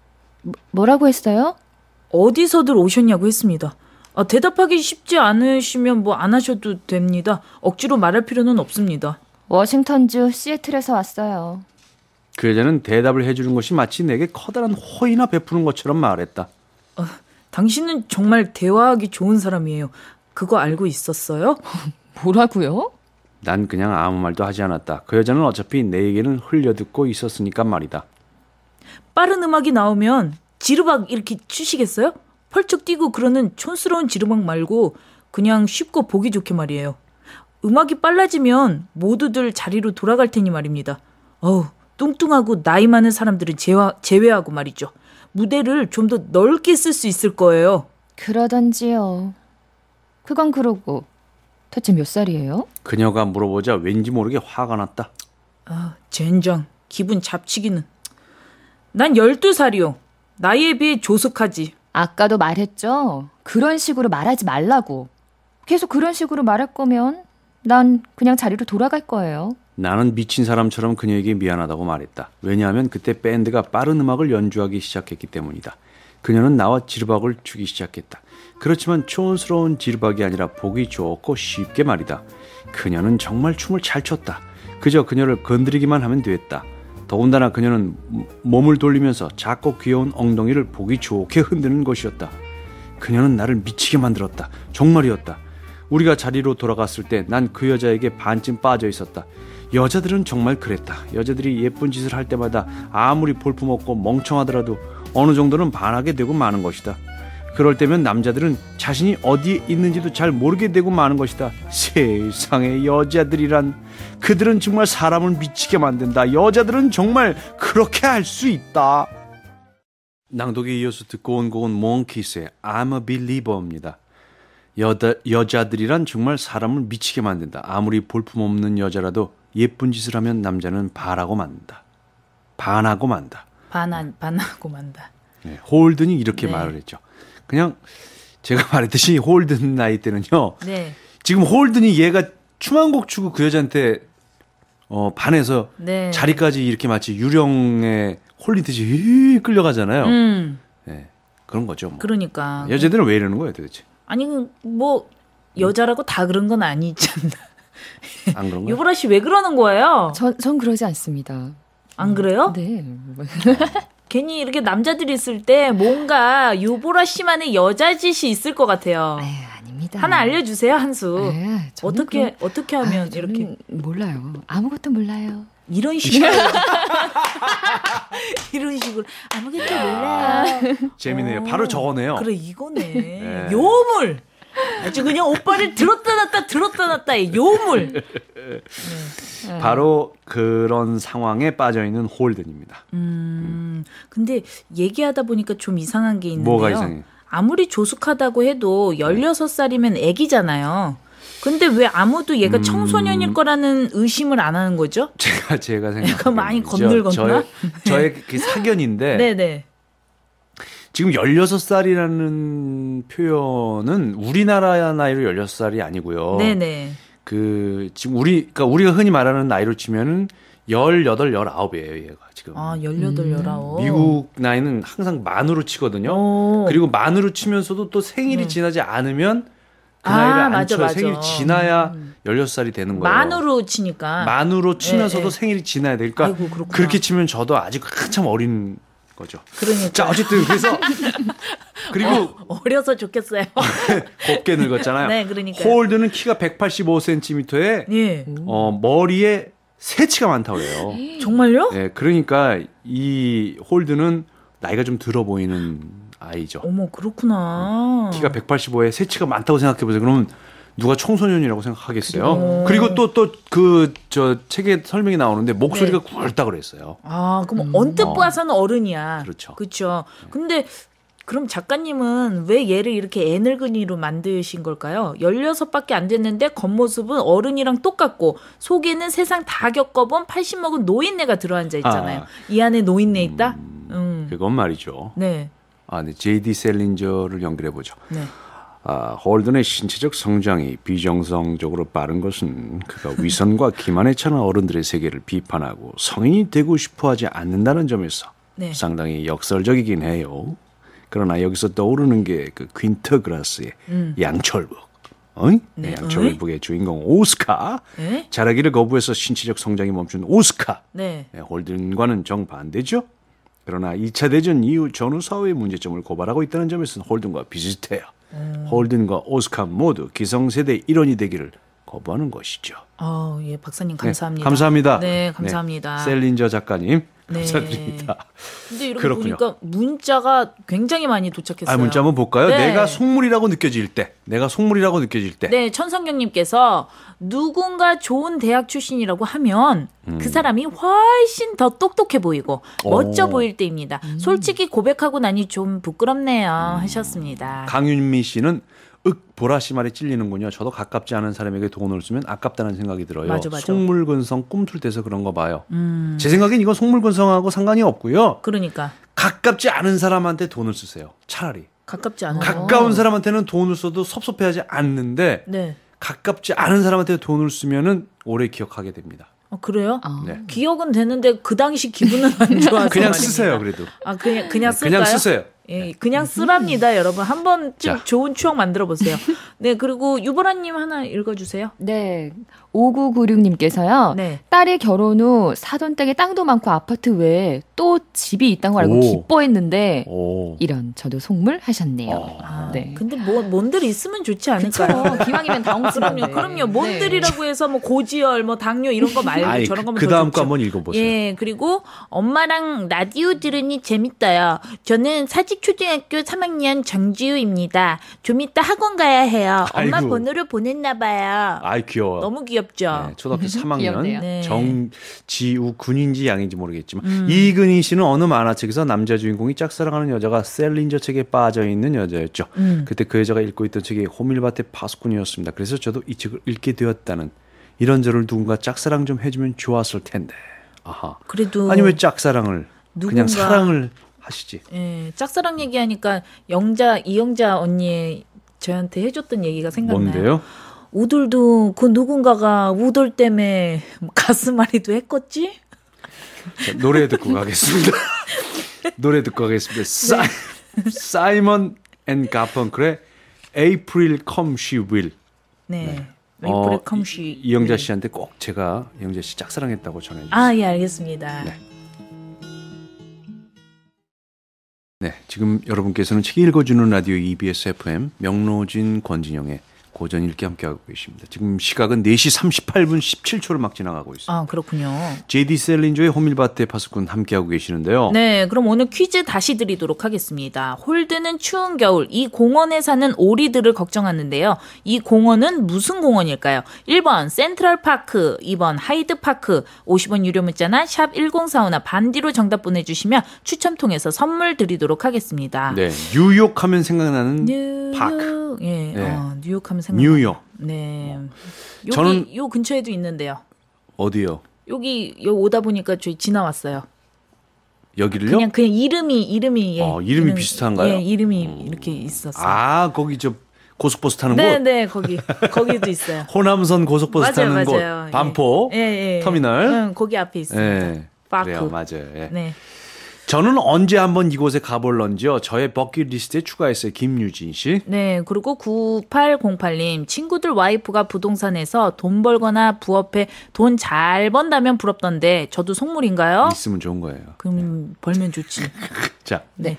뭐라고 했어요? 어디서들 오셨냐고 했습니다. 아, 대답하기 쉽지 않으시면 뭐 안 하셔도 됩니다. 억지로 말할 필요는 없습니다. 워싱턴주 시애틀에서 왔어요. 그 여자는 대답을 해주는 것이 마치 내게 커다란 호의나 베푸는 것처럼 말했다. 어, 당신은 정말 대화하기 좋은 사람이에요. 그거 알고 있었어요? 뭐라고요? 난 그냥 아무 말도 하지 않았다. 그 여자는 어차피 내 얘기는 흘려듣고 있었으니까 말이다. 빠른 음악이 나오면 지르박 이렇게 추시겠어요? 펄쩍 뛰고 그러는 촌스러운 지르박 말고 그냥 쉽고 보기 좋게 말이에요. 음악이 빨라지면 모두들 자리로 돌아갈 테니 말입니다. 어우, 뚱뚱하고 나이 많은 사람들은 제와, 제외하고 말이죠. 무대를 좀 더 넓게 쓸 수 있을 거예요. 그러던지요. 그건 그러고 대체 몇 살이에요? 그녀가 물어보자 왠지 모르게 화가 났다. 아, 젠장. 기분 잡치기는. 난 열두 살이요. 나이에 비해 조숙하지. 아까도 말했죠. 그런 식으로 말하지 말라고. 계속 그런 식으로 말할 거면 난 그냥 자리로 돌아갈 거예요. 나는 미친 사람처럼 그녀에게 미안하다고 말했다. 왜냐하면 그때 밴드가 빠른 음악을 연주하기 시작했기 때문이다. 그녀는 나와 지르박을 추기 시작했다. 그렇지만 촌스러운 지르박이 아니라 보기 좋고 쉽게 말이다. 그녀는 정말 춤을 잘 췄다. 그저 그녀를 건드리기만 하면 됐다. 더군다나 그녀는 몸을 돌리면서 작고 귀여운 엉덩이를 보기 좋게 흔드는 것이었다. 그녀는 나를 미치게 만들었다. 정말이었다. 우리가 자리로 돌아갔을 때 난 그 여자에게 반쯤 빠져 있었다. 여자들은 정말 그랬다. 여자들이 예쁜 짓을 할 때마다 아무리 볼품없고 멍청하더라도 어느 정도는 반하게 되고 마는 것이다. 그럴 때면 남자들은 자신이 어디에 있는지도 잘 모르게 되고 마는 것이다. 세상에, 여자들이란, 그들은 정말 사람을 미치게 만든다. 여자들은 정말 그렇게 할 수 있다. 낭독에 이어서 듣고 온 곡은 몽키스의 I'm a Believer입니다. 여자, 여자들이란 정말 사람을 미치게 만든다. 아무리 볼품없는 여자라도 예쁜 짓을 하면 남자는 반하고 만다. 반하고 만다. 반한, 반하고 만다. 네, 홀든이 이렇게 네. 말을 했죠. 그냥 제가 말했듯이 홀든 나이 때는요. 네. 지금 홀든이 얘가 춤 한 곡 추고 그 여자한테 어, 반해서 네. 자리까지 이렇게 마치 유령에 홀리듯이 끌려가잖아요. 음. 네, 그런 거죠. 뭐. 그러니까. 여자들은 왜 이러는 거예요 도대체? 아니, 뭐, 여자라고 다 그런 건 아니지 않나. 안 그런 거예요? 유보라 씨 왜 그러는 거예요? 전, 전 그러지 않습니다. 안 그래요? 네. 괜히 이렇게 남자들이 있을 때 뭔가 유보라 씨만의 여자 짓이 있을 것 같아요. 에이, 아닙니다. 하나 알려주세요, 한 수. 에이, 저는 어떻게, 그- 어떻게 하면 아, 저는 이렇게. 몰라요. 아무것도 몰라요. 이런 식으로. 이런 식으로. 아무것도 몰라요. 재미네요. 어, 바로 저거네요. 그래, 이거네. 네. 요물. 아주 그냥 오빠를 들었다 놨다 들었다 놨다의 요물. 바로 그런 상황에 빠져 있는 홀든입니다. 음, 근데 얘기하다 보니까 좀 이상한 게 있는데요. 뭐가 이상해요? 아무리 조숙하다고 해도 열여섯 살이면 애기잖아요. 근데 왜 아무도 얘가 음. 청소년일 거라는 의심을 안 하는 거죠? 제가 제가 생각. 약간 많이 건들건나? 저의, 저의 그 사견인데. 네네. 지금 열여섯 살이라는 표현은 우리나라 나이로 열여섯 살이 아니고요. 네네. 그 지금 우리 그러니까 우리가 흔히 말하는 나이로 치면은 열여덟, 열아홉이에요, 얘가 지금. 아, 열여덟, 열아홉. 미국 나이는 항상 만으로 치거든요. 오. 그리고 만으로 치면서도 또 생일이 음. 지나지 않으면 그 아, 나이를 안 맞아, 쳐요. 맞아. 생일이 지나야 열여섯 살이 되는 거예요. 만으로 치니까. 만으로 치면서도 예, 예. 생일이 지나야 되니까 아이고, 그렇구나. 그렇게 치면 저도 아직 한참 어린 거죠. 그러니까. 자, 어쨌든 그래서 그리고 어려서 좋겠어요. 곱게 늙었잖아요. 네, 그러니까요. 홀드는 키가 백팔십오 센티미터에 예. 어, 머리에 새치가 많다고 그래요. 정말요? 네, 그러니까 이 홀드는 나이가 좀 들어 보이는 아이죠. 어머, 그렇구나. 키가 백팔십오에 새치가 많다고 생각해 보세요. 그러면 누가 청소년이라고 생각하겠어요? 그래요. 그리고 또 또 그 저 책에 설명이 나오는데 목소리가 네. 굵다 그랬어요. 아, 그럼 언뜻 어. 봐서는 어른이야. 그렇죠. 그렇죠. 근데 그럼 작가님은 왜 얘를 이렇게 애늙은이로 만드신 걸까요? 열여섯밖에 안 됐는데 겉모습은 어른이랑 똑같고 속에는 세상 다 겪어본 팔십 먹은 노인네가 들어앉아 있잖아요. 아. 이 안에 노인네 있다? 음. 그건 말이죠. 네. 아, 네. 제이디 셀린저를 연결해 보죠. 네. 아, 홀든의 신체적 성장이 비정상적으로 빠른 것은 그가 위선과 기만에 찬 어른들의 세계를 비판하고 성인이 되고 싶어하지 않는다는 점에서 네. 상당히 역설적이긴 해요. 그러나 여기서 떠오르는 게 그 퀸터 그라스의 음. 양철북. 어이? 네, 양철북의 주인공 오스카. 네? 자라기를 거부해서 신체적 성장이 멈춘 오스카. 네. 네, 홀든과는 정반대죠. 그러나 이 차 대전 이후 전후 사회의 문제점을 고발하고 있다는 점에서는 홀든과 비슷해요. 음. 홀든과 오스카 모두 기성세대의 일원이 되기를 거부하는 것이죠. 아, 예, 박사님 감사합니다. 네, 감사합니다. 네, 감사합니다. 네, 셀린저 작가님. 네. 감사드립니다. 근데 이렇게 그렇군요. 보니까 문자가 굉장히 많이 도착했어요. 아, 문자 한번 볼까요? 네. 내가 속물이라고 느껴질 때. 내가 속물이라고 느껴질 때. 네, 천성경님께서 누군가 좋은 대학 출신이라고 하면 음. 그 사람이 훨씬 더 똑똑해 보이고 오. 멋져 보일 때입니다. 음. 솔직히 고백하고 나니 좀 부끄럽네요. 음. 하셨습니다. 강윤미 씨는 윽 보라씨 말에 찔리는군요. 저도 가깝지 않은 사람에게 돈을 쓰면 아깝다는 생각이 들어요. 맞아, 맞아. 속물근성 꿈틀 때서 그런 거 봐요. 음. 제 생각엔 이건 속물근성하고 상관이 없고요. 그러니까 가깝지 않은 사람한테 돈을 쓰세요. 차라리. 가깝지 않은 가까운 사람한테는 돈을 써도 섭섭해하지 않는데 네. 가깝지 않은 사람한테 돈을 쓰면은 오래 기억하게 됩니다. 어, 그래요? 아. 네. 기억은 되는데 그 당시 기분은 안 좋아서 그냥 쓰세요. 그래도. 아 그냥 그냥 쓸까요? 그냥 쓰세요. 예, 그냥 쓰랍니다, 여러분. 한번 좀 좋은 추억 만들어 보세요. 네, 그리고 유보라님 하나 읽어주세요. 네, 오구구육님께서요. 네. 딸이 결혼 후 사돈 댁에 땅도 많고 아파트 외에 또 집이 있다는 걸 알고 오. 기뻐했는데 오. 이런 저도 속물 하셨네요. 아, 네. 근데 뭐 뭔들 있으면 좋지 않을까요? 그쵸, 기왕이면 다홍스럽네요. 그럼요, 그럼요. 뭔들이라고 해서 뭐 고지혈, 뭐 당뇨 이런 거 말고 아이, 저런 거면 그 다음 거 한번 읽어보세요. 예, 그리고 엄마랑 라디오 들으니 재밌어요. 저는 사직 초등학교 삼 학년 정지우입니다. 좀 이따 학원 가야 해요. 엄마 아이고. 번호를 보냈나 봐요. 아이 귀여워. 너무 귀엽죠. 네, 초등학교 삼 학년 네. 정지우 군인지 양인지 모르겠지만 음. 이근희 씨는 어느 만화책에서 남자 주인공이 짝사랑하는 여자가 셀린저 책에 빠져 있는 여자였죠. 음. 그때 그 여자가 읽고 있던 책이 호밀밭의 파수꾼이었습니다. 그래서 저도 이 책을 읽게 되었다는 이런 저를 누군가 짝사랑 좀 해주면 좋았을 텐데. 아하. 그래도 아니 왜 짝사랑을 그냥 사랑을 하시지. 예, 짝사랑 얘기하니까 영자 이영자 언니 저한테 해줬던 얘기가 생각나요. 뭔데요? 우돌도 그 누군가가 우돌 때문에 가슴앓이도 했겠지? 자, 노래 듣고 가겠습니다. 노래 듣고 가겠습니다. 사, 네. 사이먼 앤 가펑클의 April Come She Will. 네. April 어, Come She 이, 이영자 씨한테 꼭 제가 이영자 씨 짝사랑했다고 전해주세요. 아, 예, 알겠습니다. 네. 네, 지금 여러분께서는 책 읽어주는 라디오 이비에스 에프엠 명로진 권진영의 고전 읽기 함께하고 계십니다. 지금 시각은 네 시 삼십팔 분 십칠 초를 막 지나가고 있습니다. 아, 그렇군요. 제이디 셀린저의 호밀밭의 파수꾼 함께하고 계시는데요. 네, 그럼 오늘 퀴즈 다시 드리도록 하겠습니다. 홀드는 추운 겨울 이 공원에 사는 오리들을 걱정하는데요. 이 공원은 무슨 공원일까요? 일 번 센트럴파크, 이 번 하이드파크, 오십 원 유료 문자나 샵 일공사오나 반디로 정답 보내주시면 추첨 통해서 선물 드리도록 하겠습니다. 네, 뉴욕 하면 생각나는 뉴욕, 파크. 예, 네. 어, 뉴욕 하면 생각나는 뉴욕. 네, 여기 저는 요 근처에도 있는데요. 어디요? 여기 여기 오다 보니까 저희 지나왔어요. 여기를요? 그냥 그냥 이름이 이름이 예, 어, 이름이 이름, 비슷한가요? 예, 이름이 음. 이렇게 있었어요. 아, 거기 저 고속버스 타는 곳? 네, 네, 거기 거기도 있어요. 호남선 고속버스 맞아요, 타는 맞아요. 곳, 반포 예, 예, 터미널. 응, 거기 앞에 있습니다. 예, 파크. 그래요, 맞아요. 예. 네. 저는 언제 한번 이곳에 가볼런지요. 저의 버킷리스트에 추가했어요. 김유진 씨. 네, 그리고 구팔공팔 님 친구들 와이프가 부동산에서 돈 벌거나 부업해 돈 잘 번다면 부럽던데 저도 속물인가요? 있으면 좋은 거예요. 그럼 네. 벌면 좋지. 자, 네.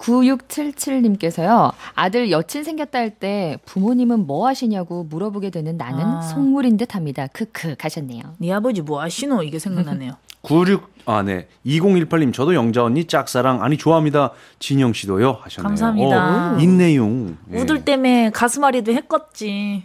구육칠칠 님께서요. 아들 여친 생겼다 할 때 부모님은 뭐 하시냐고 물어보게 되는 나는 아. 속물인 듯 합니다. 크크 하셨네요. 네 아버지 뭐 하시노? 이게 생각나네요. 구육 아, 네. 이공일팔 님 저도 영자 언니 짝사랑 아니 좋아합니다. 진영 씨도요 하셨네요. 감사합니다. 오, 인내용. 예. 우들 때문에 가슴앓이도 했겠지.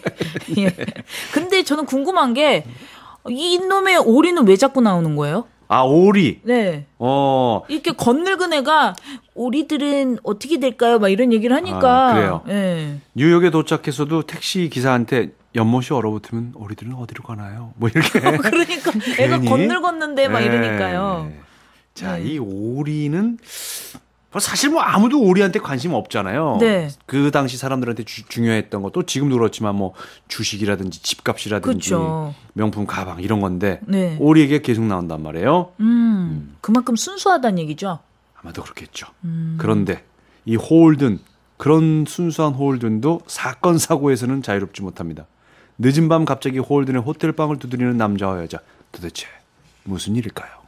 예. 근데 저는 궁금한 게 이 놈의 오리는 왜 자꾸 나오는 거예요? 아, 오리. 네. 어. 이렇게 건늙은 애가 오리들은 어떻게 될까요? 막 이런 얘기를 하니까. 아, 그래요. 네. 뉴욕에 도착해서도 택시 기사한테 연못이 얼어붙으면 오리들은 어디로 가나요? 뭐 이렇게. 그러니까 애가 건늙었는데 막 네. 이러니까요. 자, 네. 이 오리는 사실 뭐 아무도 오리한테 관심 없잖아요. 네. 그 당시 사람들한테 주, 중요했던 것도 지금도 그렇지만 뭐 주식이라든지 집값이라든지 그쵸. 명품 가방 이런 건데 네. 오리에게 계속 나온단 말이에요. 음, 음. 그만큼 순수하다는 얘기죠. 아마도 그렇겠죠. 음. 그런데 이 홀든 그런 순수한 홀든도 사건 사고에서는 자유롭지 못합니다. 늦은 밤 갑자기 홀든의 호텔방을 두드리는 남자와 여자. 도대체 무슨 일일까요?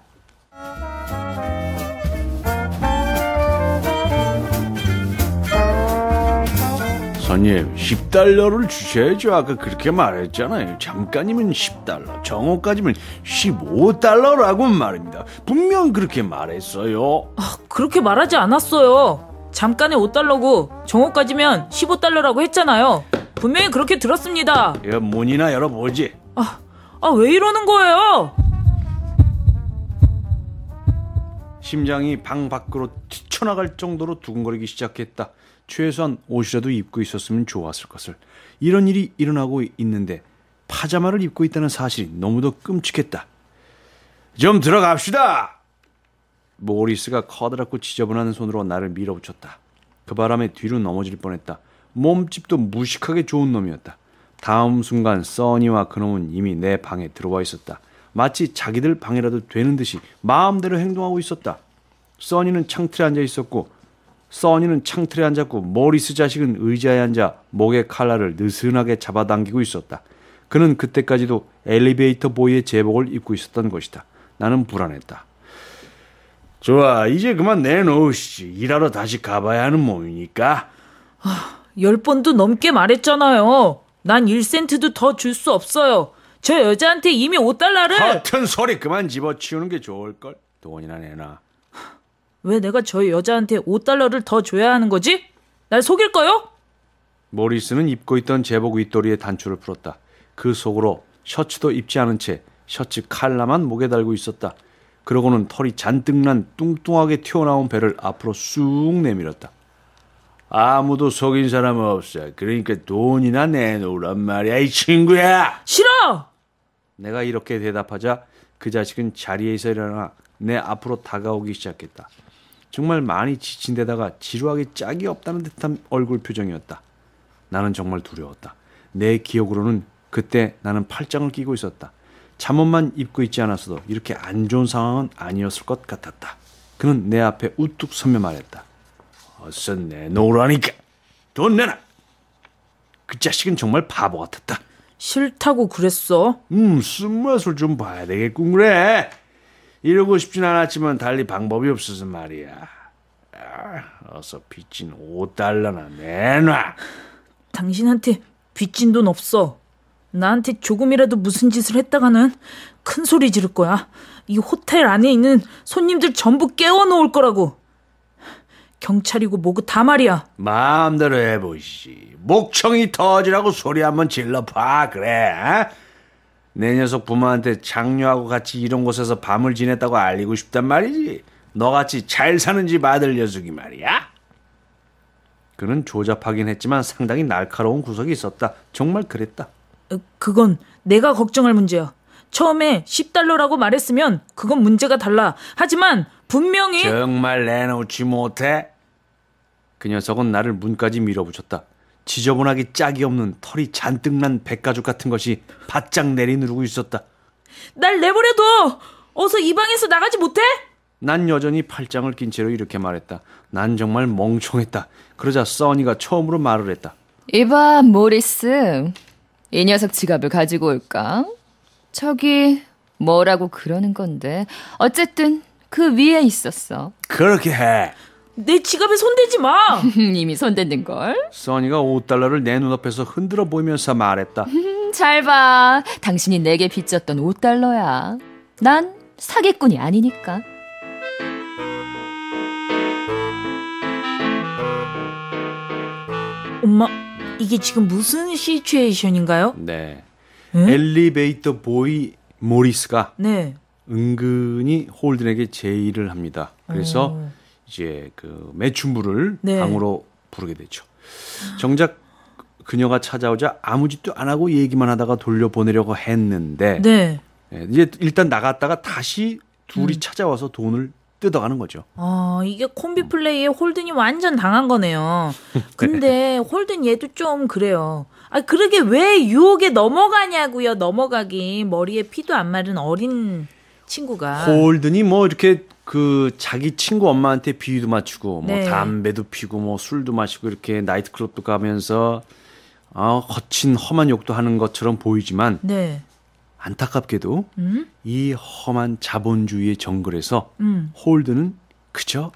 손님 십 달러를 주셔야죠. 아까 그렇게 말했잖아요. 잠깐이면 십 달러, 정오까지면 십오 달러라고 말입니다. 분명 그렇게 말했어요. 아, 그렇게 말하지 않았어요. 잠깐에 오 달러고 정오까지면 십오 달러라고 했잖아요. 분명히 그렇게 들었습니다. 야, 문이나 열어보지. 아, 아, 왜 이러는 거예요? 심장이 방 밖으로 튀쳐나갈 정도로 두근거리기 시작했다. 최소한 옷이라도 입고 있었으면 좋았을 것을. 이런 일이 일어나고 있는데 파자마를 입고 있다는 사실이 너무도 끔찍했다. 좀 들어갑시다. 모리스가 커다랗고 지저분한 손으로 나를 밀어붙였다. 그 바람에 뒤로 넘어질 뻔했다. 몸집도 무식하게 좋은 놈이었다. 다음 순간 써니와 그놈은 이미 내 방에 들어와 있었다. 마치 자기들 방이라도 되는 듯이 마음대로 행동하고 있었다. 써니는 창틀에 앉아 있었고 써니는 창틀에 앉았고 모리스 자식은 의자에 앉아 목에 칼날을 느슨하게 잡아당기고 있었다. 그는 그때까지도 엘리베이터 보이의 제복을 입고 있었던 것이다. 나는 불안했다. 좋아, 이제 그만 내놓으시지. 일하러 다시 가봐야 하는 몸이니까. 아, 열 번도 넘게 말했잖아요. 난 일 센트도 더 줄 수 없어요. 저 여자한테 이미 오 달러를. 허튼 소리 그만 집어치우는 게 좋을걸. 돈이나 내놔. 왜 내가 저 여자한테 오 달러를 더 줘야 하는 거지? 날 속일까요? 모리스는 입고 있던 제복 윗도리에 단추를 풀었다. 그 속으로 셔츠도 입지 않은 채 셔츠 칼라만 목에 달고 있었다. 그러고는 털이 잔뜩 난 뚱뚱하게 튀어나온 배를 앞으로 쑥 내밀었다. 아무도 속인 사람 없어. 그러니까 돈이나 내놓으란 말이야, 이 친구야. 싫어! 내가 이렇게 대답하자 그 자식은 자리에서 일어나 내 앞으로 다가오기 시작했다. 정말 많이 지친 데다가 지루하게 짝이 없다는 듯한 얼굴 표정이었다. 나는 정말 두려웠다. 내 기억으로는 그때 나는 팔짱을 끼고 있었다. 잠옷만 입고 있지 않았어도 이렇게 안 좋은 상황은 아니었을 것 같았다. 그는 내 앞에 우뚝 서며 말했다. 어서 내놓으라니까. 돈 내놔. 그 자식은 정말 바보 같았다. 싫다고 그랬어. 음, 쓴맛을 좀 봐야 되겠군 그래. 이러고 싶진 않았지만 달리 방법이 없어서 말이야. 아, 어서 빚진 오 달러나 내놔. 당신한테 빚진 돈 없어. 나한테 조금이라도 무슨 짓을 했다가는 큰 소리 지를 거야. 이 호텔 안에 있는 손님들 전부 깨워놓을 거라고. 경찰이고 뭐고 다 말이야. 마음대로 해보시. 목청이 터지라고 소리 한번 질러봐. 그래. 어? 내 녀석 부모한테 장녀하고 같이 이런 곳에서 밤을 지냈다고 알리고 싶단 말이지. 너같이 잘 사는 집 아들 녀석이 말이야. 그는 조잡하긴 했지만 상당히 날카로운 구석이 있었다. 정말 그랬다. 어, 그건 내가 걱정할 문제야. 처음에 십 달러라고 말했으면 그건 문제가 달라. 하지만 분명히. 정말 내놓지 못해? 그 녀석은 나를 문까지 밀어붙였다. 지저분하게 짝이 없는 털이 잔뜩 난 백가죽 같은 것이 바짝 내리누르고 있었다. 날 내버려둬. 어서 이 방에서 나가지 못해? 난 여전히 팔짱을 낀 채로 이렇게 말했다. 난 정말 멍청했다. 그러자 써니가 처음으로 말을 했다. 이봐, 모리스. 이 녀석 지갑을 가지고 올까? 저기 뭐라고 그러는 건데 어쨌든 그 위에 있었어. 그렇게 해. 내 지갑에 손대지 마. 이미 손댔는걸. 써니가 오 달러를 내 눈앞에서 흔들어 보이면서 말했다. 잘 봐. 당신이 내게 빚졌던 오 달러야. 난 사기꾼이 아니니까. 엄마, 이게 지금 무슨 시츄에이션인가요? 네. 응? 엘리베이터 보이 모리스가 네. 은근히 홀든에게 제의를 합니다. 그래서 오. 이제 그 매춘부를 네. 방으로 부르게 되죠. 정작 그녀가 찾아오자 아무 짓도 안 하고 얘기만 하다가 돌려보내려고 했는데 네. 네, 이제 일단 나갔다가 다시 둘이 음. 찾아와서 돈을 뜯어가는 거죠. 아, 이게 콤비 플레이에 홀든이 완전 당한 거네요. 근데 홀든 얘도 좀 그래요. 아, 그러게 왜 유혹에 넘어가냐고요. 넘어가기. 머리에 피도 안 마른 어린 친구가. 홀든이 뭐 이렇게 그 자기 친구 엄마한테 비위도 맞추고 뭐 네. 담배도 피고 뭐 술도 마시고 이렇게 나이트클럽도 가면서 아, 거친 험한 욕도 하는 것처럼 보이지만 네. 안타깝게도 음? 이 험한 자본주의의 정글에서 음. 홀든은 그저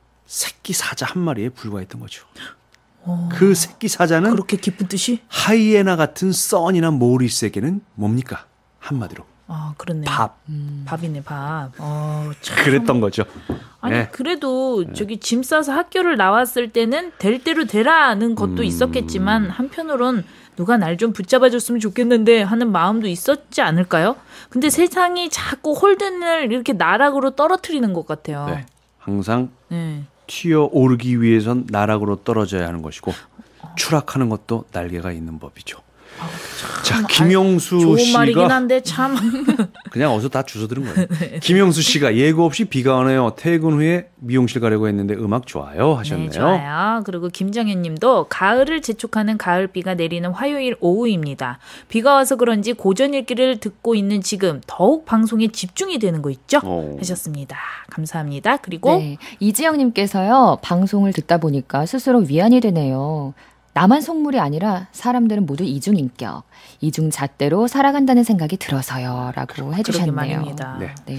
새끼 사자 한 마리에 불과했던 거죠. 어, 그 새끼 사자는 그렇게 기쁜 뜻이? 하이에나 같은 써니나 모리스에게는 뭡니까? 한마디로 아, 그렇네. 밥. 음. 밥이네, 밥. 어, 참. 그랬던 거죠. 아니, 네. 그래도 저기 짐 싸서 학교를 나왔을 때는 될 대로 되라는 것도 음. 있었겠지만 한편으론 누가 날 좀 붙잡아줬으면 좋겠는데 하는 마음도 있었지 않을까요? 근데 세상이 자꾸 홀든을 이렇게 나락으로 떨어뜨리는 것 같아요. 네. 항상 네. 튀어 오르기 위해선 나락으로 떨어져야 하는 것이고 추락하는 것도 날개가 있는 법이죠. 아, 자, 김영수 좋은 씨가 말이긴 한데 참. 그냥 어디서 다 주워 들은 거예요. 네. 김영수 씨가 예고 없이 비가 오네요. 퇴근 후에 미용실 가려고 했는데 음악 좋아요 하셨네요. 네, 좋아요. 그리고 김정현 님도 가을을 재촉하는 가을비가 내리는 화요일 오후입니다. 비가 와서 그런지 고전 읽기를 듣고 있는 지금 더욱 방송에 집중이 되는 거 있죠? 오. 하셨습니다. 감사합니다. 그리고 네, 이지영님께서요. 방송을 듣다 보니까 스스로 위안이 되네요. 나만 속물이 아니라 사람들은 모두 이중인격, 이중잣대로 살아간다는 생각이 들어서요. 라고 해주셨네요. 그러게 말입니다. 네. 네.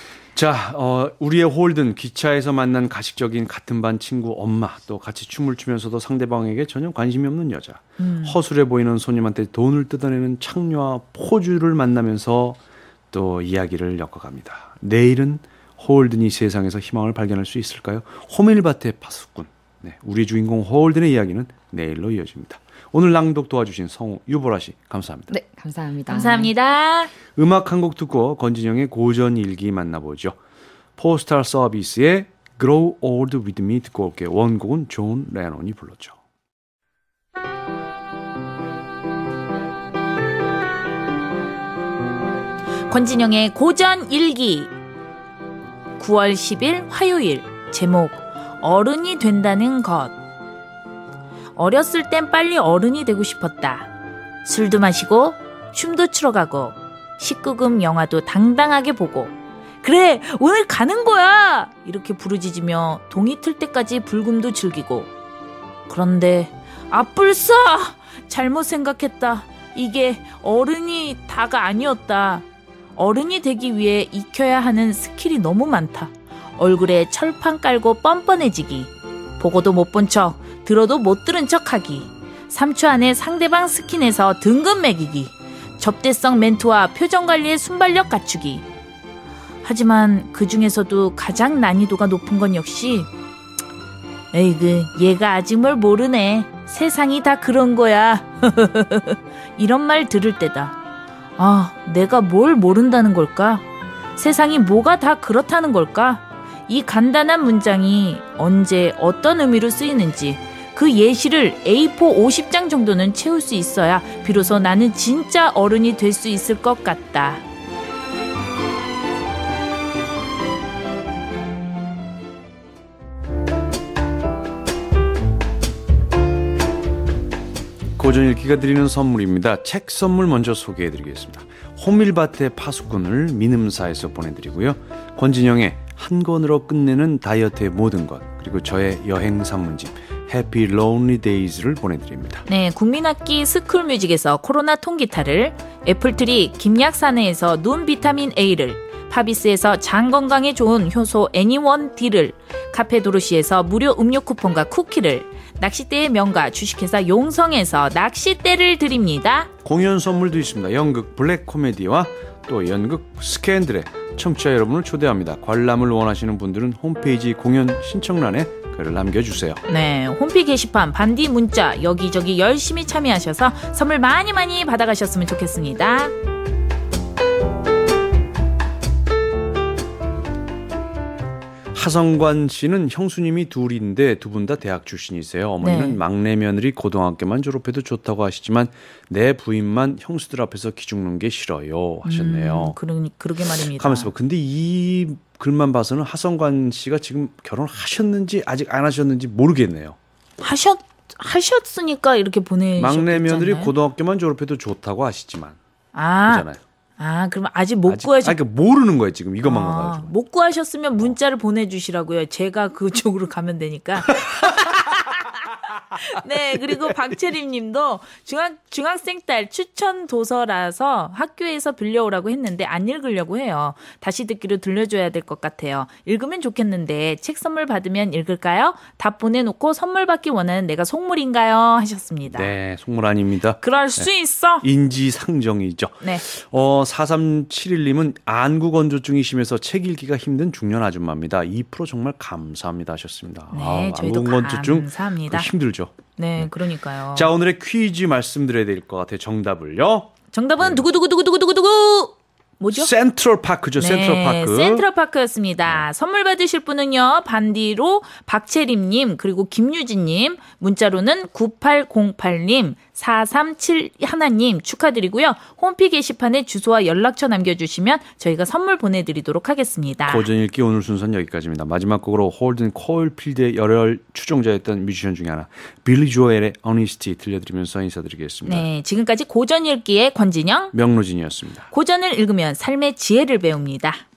자, 어, 우리의 홀든 기차에서 만난 가식적인 같은 반 친구 엄마 또 같이 춤을 추면서도 상대방에게 전혀 관심이 없는 여자 음. 허술해 보이는 손님한테 돈을 뜯어내는 창녀와 포주를 만나면서 또 이야기를 엮어갑니다. 내일은 홀든이 세상에서 희망을 발견할 수 있을까요? 호밀밭의 파수꾼. 네, 우리 주인공 홀든의 이야기는 내일로 이어집니다. 오늘 낭독 도와주신 성우 유보라 씨 감사합니다. 네, 감사합니다. 감사합니다. 음악 한 곡 듣고 권진영의 고전 일기 만나보죠. 포스탈 서비스의 Grow Old With Me 듣고 올게요. 원곡은 존 레논이 불렀죠. 권진영의 고전 일기 구월 십일 화요일 제목 어른이 된다는 것. 어렸을 땐 빨리 어른이 되고 싶었다. 술도 마시고 춤도 추러 가고 십구 금 영화도 당당하게 보고 그래 오늘 가는 거야 이렇게 부르짖으며 동이 틀 때까지 불금도 즐기고 그런데 아뿔싸 잘못 생각했다. 이게 어른이 다가 아니었다. 어른이 되기 위해 익혀야 하는 스킬이 너무 많다. 얼굴에 철판 깔고 뻔뻔해지기, 보고도 못 본 척, 들어도 못 들은 척하기, 삼 초 안에 상대방 스킨에서 등급 매기기, 접대성 멘트와 표정관리의 순발력 갖추기. 하지만 그 중에서도 가장 난이도가 높은 건 역시 에이그 얘가 아직 뭘 모르네. 세상이 다 그런 거야. 이런 말 들을 때다. 아, 내가 뭘 모른다는 걸까? 세상이 뭐가 다 그렇다는 걸까? 이 간단한 문장이 언제 어떤 의미로 쓰이는지 그 예시를 에이 사 오십 장 정도는 채울 수 있어야 비로소 나는 진짜 어른이 될 수 있을 것 같다. 고전 읽기가 드리는 선물입니다. 책 선물 먼저 소개해드리겠습니다. 호밀밭의 파수꾼을 민음사에서 보내드리고요. 권진영의 한 권으로 끝내는 다이어트의 모든 것, 그리고 저의 여행 산문집 해피 론리 데이즈를 보내드립니다. 네, 국민학기 스쿨뮤직에서 코로나 통기타를, 애플트리 김약사내에서 눈 비타민 A를, 파비스에서 장 건강에 좋은 효소 애니원 D를, 카페 도로시에서 무료 음료 쿠폰과 쿠키를, 낚싯대의 명가 주식회사 용성에서 낚싯대를 드립니다. 공연 선물도 있습니다. 연극 블랙 코미디와 또 연극 스캔들에 청취자 여러분을 초대합니다. 관람을 원하시는 분들은 홈페이지 공연 신청란에 글을 남겨주세요. 네, 홈페이지 게시판, 반디 문자 여기저기 열심히 참여하셔서 선물 많이 많이 받아가셨으면 좋겠습니다. 하성관 씨는 형수님이 둘인데 두 분 다 대학 출신이세요. 어머니는 네. 막내 며느리 고등학교만 졸업해도 좋다고 하시지만 내 부인만 형수들 앞에서 기죽는 게 싫어요 하셨네요. 음, 그러, 그러게 말입니다. 가만있어 봐. 근데 이 글만 봐서는 하성관 씨가 지금 결혼하셨는지 아직 안 하셨는지 모르겠네요. 하셨 하셨으니까 이렇게 보내셨잖아요. 막내 며느리 고등학교만 졸업해도 좋다고 하시지만. 아, 그잖아요. 아, 그럼 아직 못 아직, 구하셨. 아, 그러니까 모르는 거예요 지금 이것만 아, 가지고. 못 구하셨으면 문자를 보내주시라고요. 제가 그쪽으로 가면 되니까. 네, 그리고 박채림 님도 중학, 중학생 딸 추천 도서라서 학교에서 빌려오라고 했는데 안 읽으려고 해요. 다시 듣기로 들려줘야 될 것 같아요. 읽으면 좋겠는데 책 선물 받으면 읽을까요? 답 보내놓고 선물 받기 원하는 내가 속물인가요? 하셨습니다. 네, 속물 아닙니다. 그럴 수 네. 있어. 인지상정이죠. 네. 어, 사삼칠일 님은 안구 건조증이심해서 책 읽기가 힘든 중년 아줌마입니다. 이 퍼센트 정말 감사합니다 하셨습니다. 네, 아, 저희도 안구 건조증 감사합니다. 힘들죠. 네, 그러니까요. 자, 오늘의 퀴즈 말씀드려야 될 것 같아요. 정답을요. 정답은 네. 두구두구두구두구두구두구. 뭐죠? 센트럴파크죠. 네, 센트럴파크. 센트럴파크였습니다. 네. 선물 받으실 분은요. 반디로 박채림님 그리고 김유진님 문자로는 구팔공팔 님 사삼칠일 님 축하드리고요. 홈피 게시판에 주소와 연락처 남겨주시면 저희가 선물 보내드리도록 하겠습니다. 고전 읽기 오늘 순서는 여기까지입니다. 마지막 곡으로 홀든 코일필드의 열혈 추종자였던 뮤지션 중에 하나 빌리 조엘의 Honesty 들려드리면서 인사드리겠습니다. 네, 지금까지 고전 읽기의 권진영 명로진이었습니다. 고전을 읽으면 삶의 지혜를 배웁니다.